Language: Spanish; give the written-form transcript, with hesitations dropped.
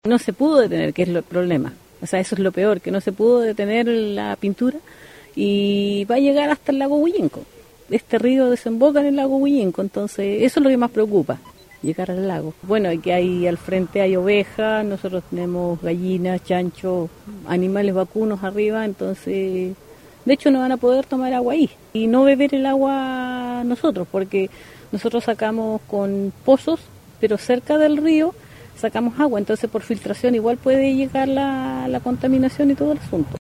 No se pudo detener, que es el problema. O sea, eso es lo peor, que no se pudo detener la pintura y va a llegar hasta el lago Huillinco. Este río desemboca en el lago Huillinco, entonces eso es lo que más preocupa, llegar al lago. Bueno, aquí hay al frente hay ovejas, nosotros tenemos gallinas, chanchos, animales vacunos arriba, entonces de hecho no van a poder tomar agua ahí y no beber el agua nosotros, porque nosotros sacamos con pozos, pero cerca del río sacamos agua, entonces por filtración igual puede llegar la contaminación y todo el asunto.